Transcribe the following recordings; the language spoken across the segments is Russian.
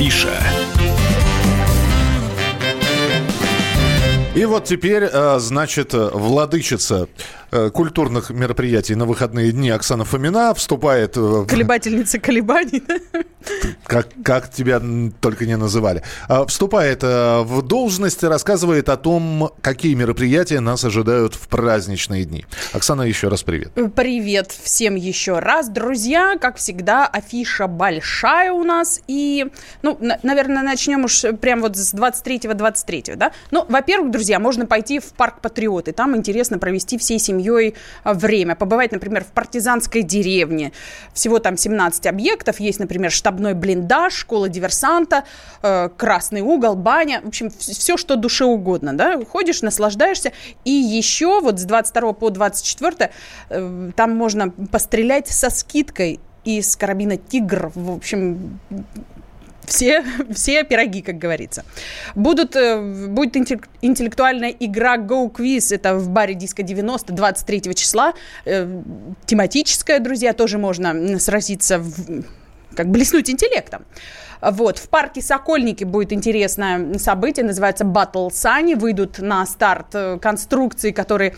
Афиша. И вот теперь, значит, владычица культурных мероприятий на выходные дни Оксана Фомина вступает... Колебательница колебаний. Как тебя только не называли. Вступает в должность и рассказывает о том, какие мероприятия нас ожидают в праздничные дни. Оксана, еще раз привет. Привет всем еще раз. Друзья, как всегда, афиша большая у нас. И, наверное, начнем уж прямо вот с 23-го, да? Во-первых, друзья, можно пойти в парк Патриоты. Там интересно провести всей семьей время. Побывать, например, в партизанской деревне. Всего там 17 объектов. Есть, например, штабной блиндаж, школа диверсанта, красный угол, баня. В общем, все, что душе угодно. Да? Ходишь, наслаждаешься. И еще вот с 22 по 24 там можно пострелять со скидкой из карабина «Тигр». В общем... Все пироги, как говорится. Будет интеллектуальная игра Go Quiz. Это в баре Диско 90 23 числа. Тематическая, друзья, тоже можно сразиться, блеснуть интеллектом. Вот. В парке Сокольники будет интересное событие, называется Battle Sunny. Выйдут на старт конструкции, которые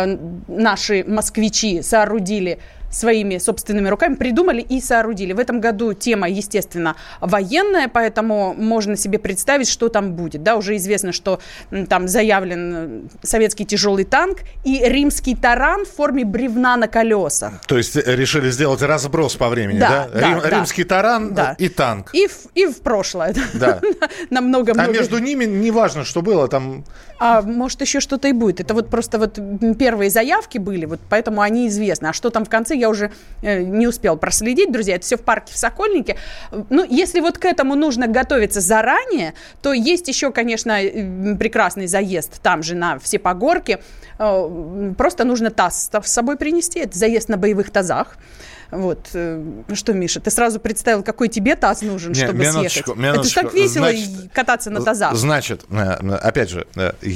наши москвичи соорудили своими собственными руками, придумали и соорудили. В этом году тема, естественно, военная, поэтому можно себе представить, что там будет. Да, уже известно, что там заявлен советский тяжелый танк и римский таран в форме бревна на колесах. То есть решили сделать разброс по времени, да? Римский таран и танк. И в прошлое. Да. Намного. А между ними не важно, что было там. А может, еще что-то и будет. Это вот просто вот первые заявки были, вот поэтому они известны. А что там в конце, я уже не успел проследить, друзья. Это все в парке в Сокольнике. Если вот к этому нужно готовиться заранее, то есть еще, конечно, прекрасный заезд там же на все погорки. Просто нужно таз с собой принести. Это заезд на боевых тазах. Вот. Что, Миша, ты сразу представил, какой тебе таз нужен, чтобы съехать? Это так весело кататься на тазах. Значит, опять же,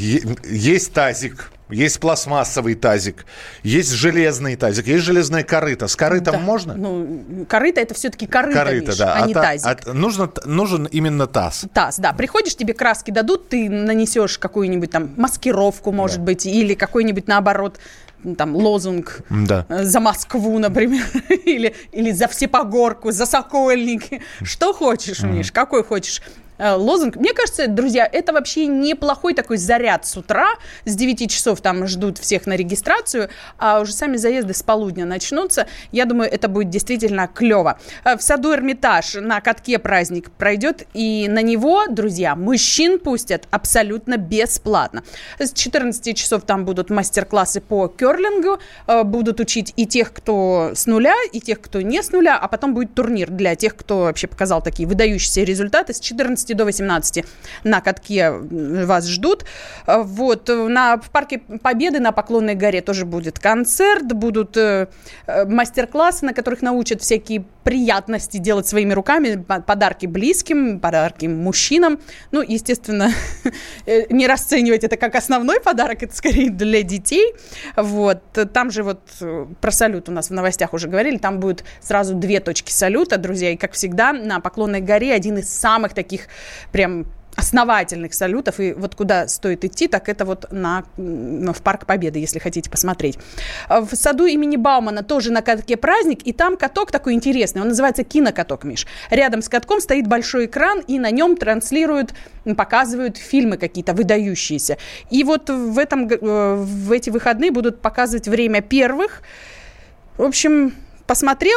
есть тазик, есть пластмассовый тазик, есть железный тазик, есть железная корыта. С корытом можно? Корыто – это все-таки корыто, Миш, да. а не тазик. Нужен именно таз. Таз, да. Приходишь, тебе краски дадут, ты нанесешь какую-нибудь там маскировку, может быть, или какой-нибудь, наоборот, там лозунг за Москву, например, или за Всепогорку, за Сокольники. Что хочешь, Миш, какой хочешь лозунг. Мне кажется, друзья, это вообще неплохой такой заряд с утра. С 9 часов там ждут всех на регистрацию, а уже сами заезды с полудня начнутся. Я думаю, это будет действительно клево. В саду Эрмитаж на катке праздник пройдет, и на него, друзья, мужчин пустят абсолютно бесплатно. С 14 часов там будут мастер-классы по керлингу, будут учить и тех, кто с нуля, и тех, кто не с нуля, а потом будет турнир для тех, кто вообще показал такие выдающиеся результаты. С 14 до 18 на катке вас ждут. Вот. В парке Победы на Поклонной горе тоже будет концерт, будут мастер-классы, на которых научат всякие приятности делать своими руками, подарки близким, подарки мужчинам. Естественно, не расценивать это как основной подарок, это скорее для детей. Вот. Там же вот про салют у нас в новостях уже говорили, там будет сразу 2 точки салюта, друзья, и, как всегда, на Поклонной горе один из самых таких прям основательных салютов, и вот куда стоит идти, так это вот в Парк Победы, если хотите посмотреть. В саду имени Баумана тоже на катке праздник, и там каток такой интересный, он называется кинокаток, Миш. Рядом с катком стоит большой экран, и на нем показывают фильмы какие-то выдающиеся. И вот в эти выходные будут показывать время первых. В общем, посмотрел,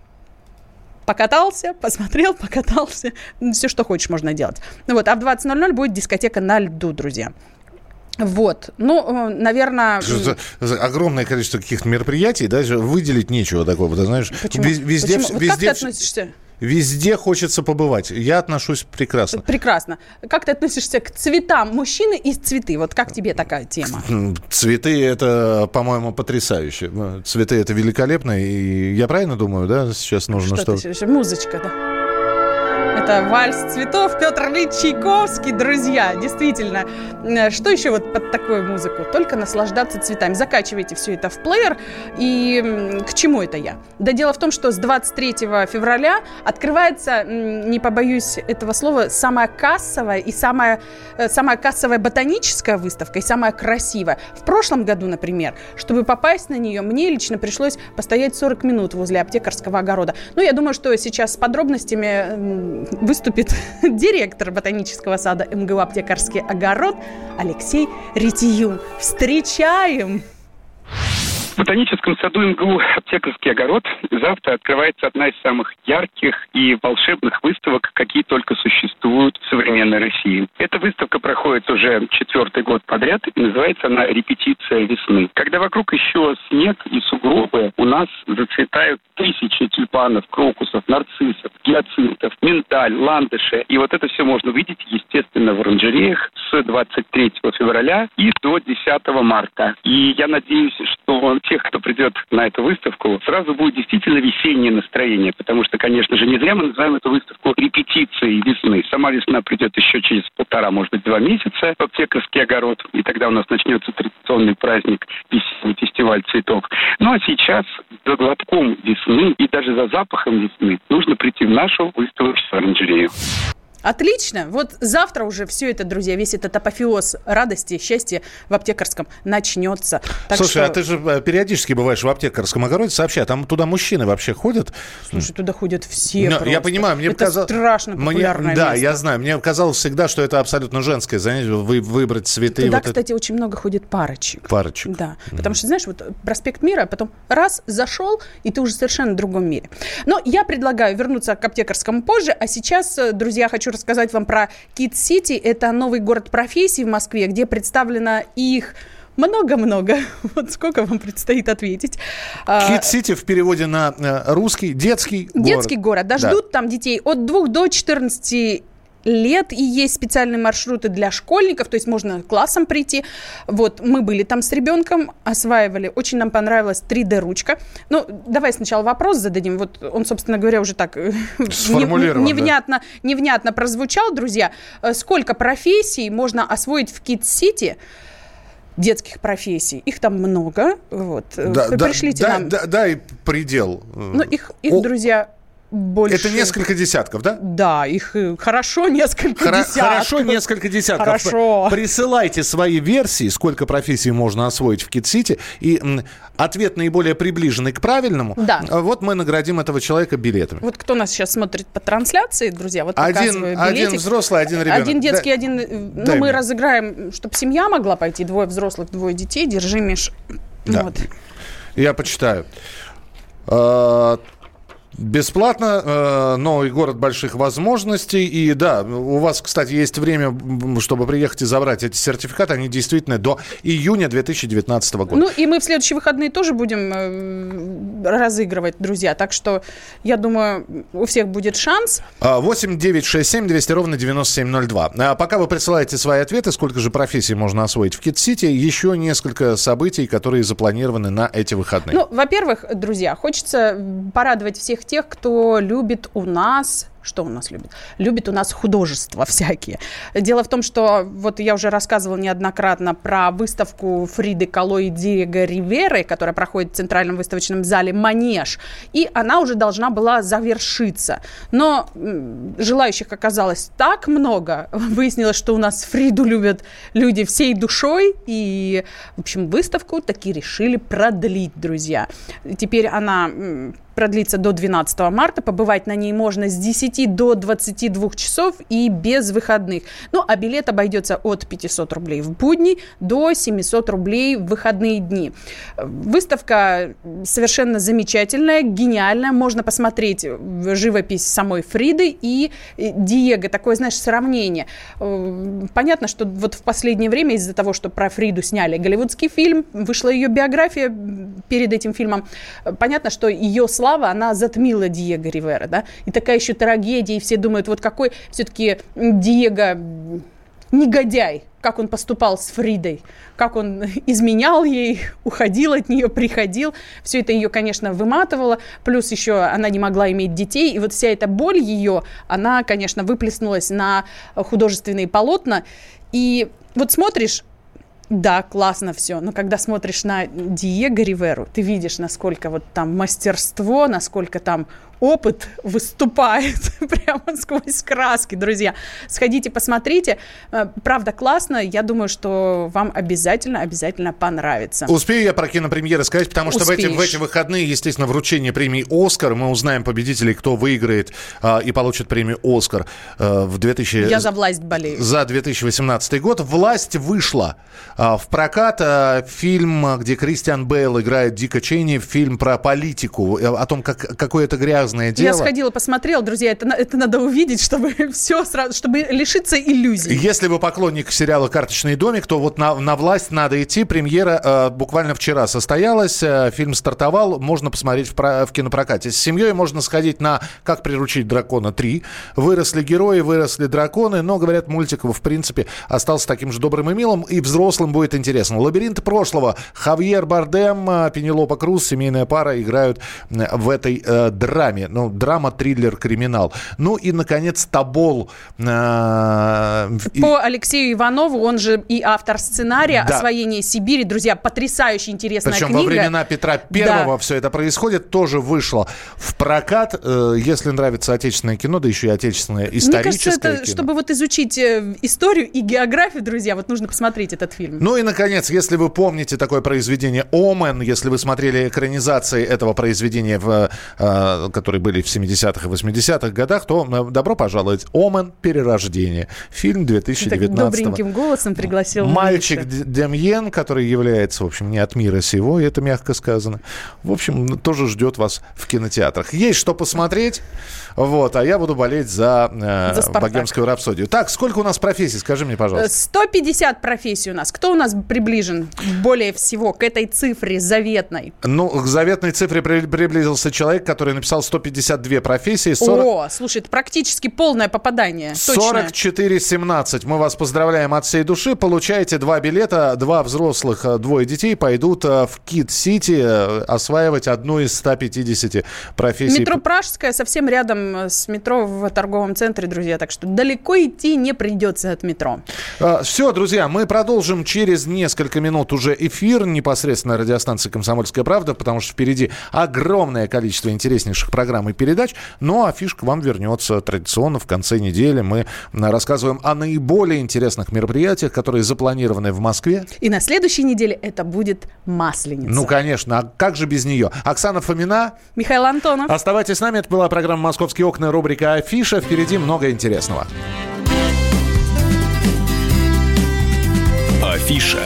покатался, посмотрел, покатался. Все, что хочешь, можно делать. А в 20:00 будет дискотека на льду, друзья. Вот. Наверное... Огромное количество каких-то мероприятий, даже выделить нечего такого, ты знаешь. Почему? Везде, Почему? Как ты относишься? Везде хочется побывать. Я отношусь прекрасно. Прекрасно. Как ты относишься к цветам? Мужчины и цветы. Вот как тебе такая тема? Цветы – это, по-моему, потрясающе. Цветы – это великолепно. И я правильно думаю, да? Сейчас нужно что? Музычка, да. Это «Вальс цветов», Петр Ильич Чайковский, друзья. Действительно, что еще вот под такую музыку? Только наслаждаться цветами. Закачивайте все это в плеер. И к чему это я? Да дело в том, что с 23 февраля открывается, не побоюсь этого слова, самая кассовая и самая кассовая ботаническая выставка и самая красивая. В прошлом году, например, чтобы попасть на нее, мне лично пришлось постоять 40 минут возле аптекарского огорода. Ну, я думаю, что сейчас с подробностями выступит директор ботанического сада МГУ «Аптекарский огород» Алексей Ретиюн. Встречаем! В ботаническом саду МГУ «Аптекарский огород» завтра открывается одна из самых ярких и волшебных выставок, какие только существуют в современной России. Эта выставка проходит уже 4-й год подряд, и называется она «Репетиция весны». Когда вокруг еще снег и сугробы, у нас зацветают тысячи тюльпанов, крокусов, нарциссов, гиацинтов, миндаль, ландыши. И вот это все можно увидеть, естественно, в оранжереях с 23 февраля и до 10 марта. И я надеюсь, что тех, кто придет на эту выставку, сразу будет действительно весеннее настроение, потому что, конечно же, не зря мы называем эту выставку репетицией весны. Сама весна придет еще через 1,5, может быть, 2 месяца в Аптекарский огород, и тогда у нас начнется традиционный праздник, весенний фестиваль цветов. Ну а сейчас за глотком весны и даже за запахом весны нужно прийти в нашу выставочную оранжерею. Отлично. Вот завтра уже все это, друзья, весь этот апофеоз радости, счастья в Аптекарском начнется. Так Слушай, что... а ты же периодически бываешь в Аптекарском огороде, сообщай, там туда мужчины вообще ходят? Слушай, туда ходят все. Я понимаю, мне это страшно популярное да, место. Я знаю. Мне казалось всегда, что это абсолютно женское занятие, выбрать цветы. Туда, вот кстати, очень много ходит парочек. Парочек. Да, потому что, знаешь, вот проспект Мира, потом раз, зашел, и ты уже совершенно в другом мире. Но я предлагаю вернуться к Аптекарскому позже, а сейчас, друзья, хочу рассказать вам про Kids City. Это новый город профессий в Москве, где представлено их много-много. Вот сколько вам предстоит ответить. Kids City в переводе на русский детский город. Детский город. Да, ждут там детей от 2 до 14 лет, и есть специальные маршруты для школьников, то есть можно классом прийти. Вот, мы были там с ребенком, осваивали, очень нам понравилась 3D-ручка. Ну, давай сначала вопрос зададим. Вот он, собственно говоря, уже так невнятно прозвучал, друзья. Сколько профессий можно освоить в Kids City? Детских профессий. Их там много. Вот. Пришлите нам. Дай предел. Ну, их друзья... Больше. Это несколько десятков, да? Да, их хорошо несколько десятков. Хорошо несколько десятков. Хорошо. Присылайте свои версии, сколько профессий можно освоить в Kids City, и ответ наиболее приближенный к правильному. Да. Вот мы наградим этого человека билетами. Вот кто нас сейчас смотрит по трансляции, друзья, вот показываю билетик. Один взрослый, один ребенок. Один детский, один... Ну, мы разыграем, чтобы семья могла пойти, 2 взрослых, 2 детей. Держи, Миш. Да. Вот. Я почитаю. Бесплатно, новый город больших возможностей. И да, у вас, кстати, есть время, чтобы приехать и забрать эти сертификаты. Они действительно до июня 2019 года. Ну и мы в следующие выходные тоже будем разыгрывать, друзья. Так что, я думаю, у всех будет шанс. 8 9 6 7 200 ровно 9702. Пока вы присылаете свои ответы, сколько же профессий можно освоить в Kids City, еще несколько событий, которые запланированы на эти выходные. Ну, во-первых, друзья, хочется порадовать всех тех, кто любит у нас... Что у нас любит? Любит у нас художества всякие. Дело в том, что вот я уже рассказывала неоднократно про выставку Фриды Кало и Диего Риверы, которая проходит в Центральном выставочном зале «Манеж», и она уже должна была завершиться. Но желающих оказалось так много. Выяснилось, что у нас Фриду любят люди всей душой, и, в общем, выставку таки решили продлить, друзья. Теперь она... продлится до 12 марта. Побывать на ней можно с 10 до 22 часов и без выходных. Ну, а билет обойдется от 500 рублей в будни до 700 рублей в выходные дни. Выставка совершенно замечательная, гениальная. Можно посмотреть живопись самой Фриды и Диего. Такое, знаешь, сравнение. Понятно, что вот в последнее время из-за того, что про Фриду сняли голливудский фильм, вышла ее биография перед этим фильмом. Понятно, что ее слава, она затмила Диего Ривера, да, и такая еще трагедия, и все думают, вот какой все-таки Диего негодяй, как он поступал с Фридой, как он изменял ей, уходил от нее, приходил. Все это ее, конечно, выматывало. Плюс еще она не могла иметь детей. И вот вся эта боль ее, она, конечно, выплеснулась на художественные полотна. И вот смотришь, да, классно все, но когда смотришь на Диего Риверу, ты видишь, насколько вот там мастерство, насколько там опыт выступает прямо сквозь краски, друзья. Сходите, посмотрите. Правда, классно. Я думаю, что вам обязательно понравится. Успею я про кинопремьеры сказать, потому что в эти выходные, естественно, вручение премии «Оскар». Мы узнаем победителей, кто выиграет и получит премию «Оскар» в 2000... Я за «Власть» болею. За 2018 год. «Власть» вышла в прокат. Фильм, где Кристиан Бейл играет Дика Чейни, фильм про политику, о том, какое это грязное дело. Я сходила, посмотрела, друзья, это надо увидеть, чтобы все сразу, чтобы лишиться иллюзий. Если вы поклонник сериала «Карточный домик», то вот на «Власть» надо идти. Премьера буквально вчера состоялась, фильм стартовал, можно посмотреть в кинопрокате. С семьей можно сходить на «Как приручить дракона 3». Выросли герои, выросли драконы, но, говорят, мультик, в принципе, остался таким же добрым и милым, и взрослым будет интересно. «Лабиринты прошлого». Хавьер Бардем, Пенелопа Круз, семейная пара играют в этой драме. Ну, драма, триллер, криминал. Ну и, наконец, «Тобол». По Алексею Иванову, он же и автор сценария, да. «Освоение Сибири». Друзья, потрясая интересная книга. Причем во времена Петра Первого все это происходит, тоже вышло в прокат. Если нравится отечественное кино, да еще и отечественное историческое. Мне кажется, это, кино. Чтобы вот изучить историю и географию, друзья, вот нужно посмотреть этот фильм. Ну и, наконец, если вы помните такое произведение «Омен», если вы смотрели экранизации этого произведения, которые были в 70-х и 80-х годах, то добро пожаловать. «Омен. Перерождение». Фильм 2019-го. Так добреньким голосом пригласил. Мальчик Демьен, который является, в общем, не от мира сего, это мягко сказано. В общем, тоже ждет вас в кинотеатрах. Есть что посмотреть, вот, а я буду болеть за «Богемскую рапсодию». Так, сколько у нас профессий, скажи мне, пожалуйста. 150 профессий у нас. Кто у нас приближен более всего к этой цифре заветной? Ну, к заветной цифре приблизился человек, который написал 152 профессии. О, слушай, это практически полное попадание. 44-17. Мы вас поздравляем от всей души. Получаете 2 билета. 2 взрослых, 2 детей пойдут в Кид-Сити осваивать одну из 150 профессий. Метро Пражская совсем рядом с метро в торговом центре, друзья. Так что далеко идти не придется от метро. Все, друзья, мы продолжим через несколько минут уже эфир непосредственно на радиостанции «Комсомольская правда», потому что впереди огромное количество интереснейших программ и передач. Ну, а фишка вам вернется традиционно в конце недели. Мы рассказываем о наиболее интересных мероприятиях, которые запланированы в Москве. И на следующей неделе это будет Масленица. Ну, конечно. А как же без нее? Оксана Фомина. Михаил Антонов. Оставайтесь с нами. Это была программа «Московские окна», рубрика «Афиша». Впереди много интересного. Афиша.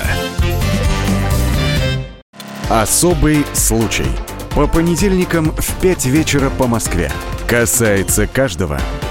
Особый случай. По понедельникам в 5 вечера по Москве. Касается каждого.